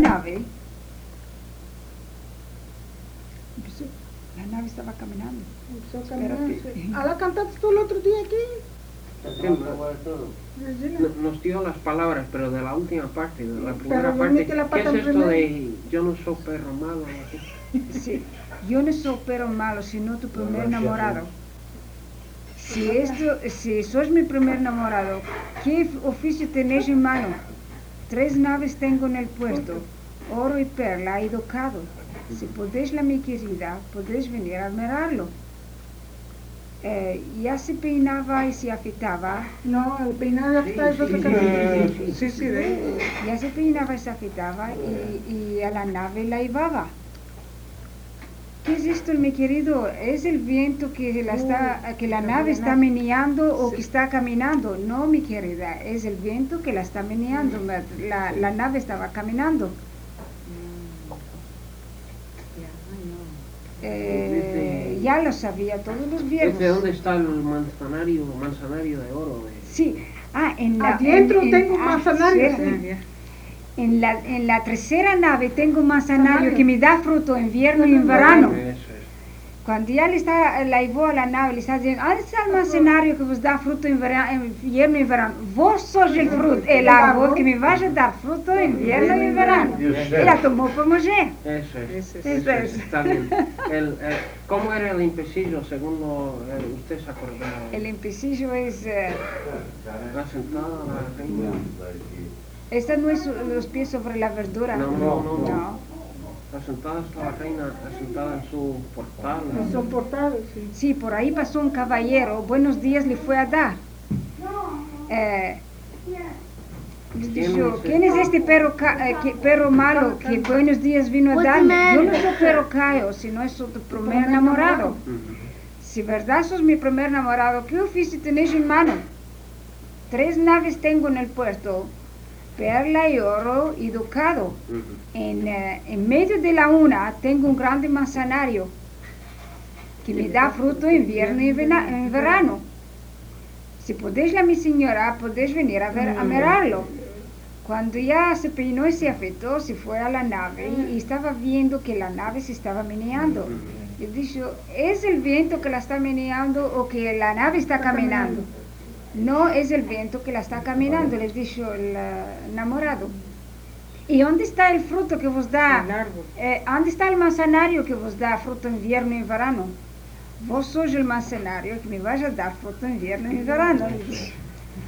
nave. La nave estaba caminando. ¿Ah, la cantaste tú el otro día aquí? Nos dio las palabras, pero de la última parte, de la primera Pero no parte, mete la ¿qué pata es en esto primero? de yo no soy perro malo? Así? Sí, yo no soy perro malo, sino tu primer enamorado. Si sos mi primer enamorado, ¿qué oficio tenés en mano? 3 naves tengo en el puerto, oro y perla y ducado. Si podés, mi querida, podés venir a mirarlo. Ya se peinaba y se afeitaba. No, el peinado de afeitar es otra canción. Sí, de ahí. Ya se peinaba y se afeitaba y a la nave la llevaba. ¿Qué es esto, mi querido? ¿Es el viento que la nave está meneando o que está caminando? No, mi querida, es el viento que la está meneando. La nave estaba caminando. Ya lo sabía, todos los viernes. ¿De dónde está el manzanario de oro? Sí, Adentro tengo un manzanario. Sí. En la tercera nave tengo un manzanario que me da fruto en invierno y en verano. Eso es. Cuando ya la llevó a la nave, le está diciendo, ¿dónde está el manzanario que vos da fruto en invierno y verano? Vos sos el árbol que me vaya a dar fruto en invierno y en verano. Y la tomó por mujer. Eso es. Eso es. Está bien. ¿Cómo era el empecillo según usted se acordaba? El empecillo es... La sentada, la reina. Esta no es los pies sobre la verdura. No. Asentada está la reina, asentada en su portal. En su portal, sí. Sí, por ahí pasó un caballero, buenos días le fue a dar. Dijo, ¿quién es este perro malo que buenos días vino a darme? Yo no soy perro cayo, sino es tu primer enamorado. Si verdad sos mi primer enamorado, ¿qué oficio tenés en mano? 3 naves tengo en el puerto, perla y oro y ducado. En medio de la una tengo un grande manzanario que me da fruto en invierno y en verano. Si podés, mi señora, podés venir a mirarlo. Cuando ya se peinó y se afeitó, se fue a la nave y estaba viendo que la nave se estaba meneando. Le dijo, ¿es el viento que la está meneando o que la nave está caminando? No es el viento que la está caminando, les dijo el enamorado. ¿Y dónde está el fruto que vos da? ¿Dónde está el manzanario que vos da fruto en invierno y verano? Vos sos el manzanario que me vaya a dar fruto en invierno y verano.